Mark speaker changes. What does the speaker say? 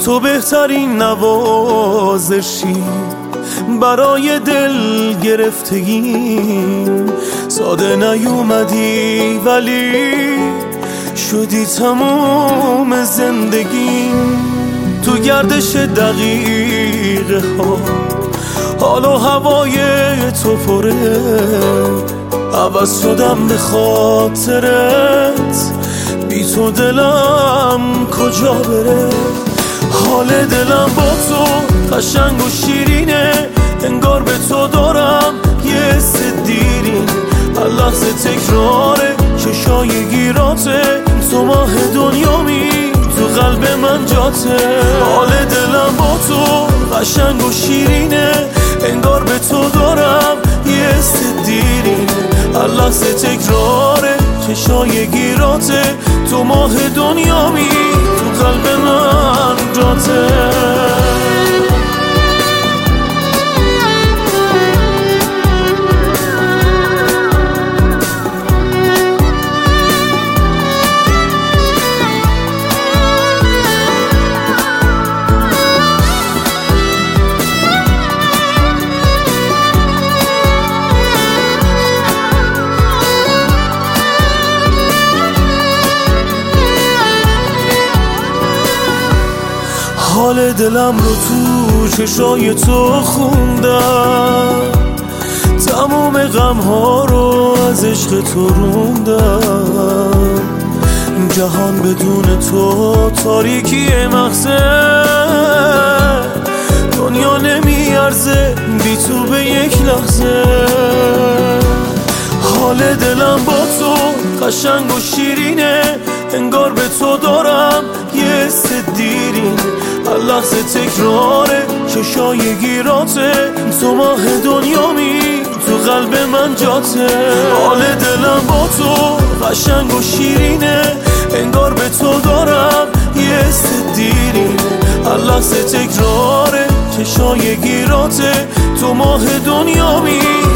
Speaker 1: تو بهترین نوازشی برای دل گرفتگیم. ساده نیومدی ولی شدی تموم زندگیم. تو گردش دقیقه ها حال و هوای تو پره، عوض شدم به خاطرت، بی تو دلم کجا بره. حال دلم با تو قشنگ و شیرینه، انگار به تو دارم یه حس دیرین. هر لحظه تکراره چشای گیراته، تو ماه دنیامی تو قلب من جاته. حال دلم با تو قشنگ و شیرینه، انگار به تو دارم یه حس دیرین. هر لحظه تکراره چشای گیراته، تو ماه دنیامی تو قلب من جاته. حال دلم رو تو چشای تو خوندم، تموم غم ها رو از عشق تو روندم. جهان بدون تو تاریکی مغزه، دنیا نمیارزه بی تو به یک لحظه. حال دلم با تو قشنگ و شیرینه، انگار به تو دارم یه حس دیرین. هر لحظه تکراره چشای گیراته، تو ماه دنیامی تو قلب من جاته. حال دلم با تو قشنگ و شیرینه، انگار به تو دارم یه حس دیرین. هر لحظه تکراره چشای گیراته، تو ماه دنیامی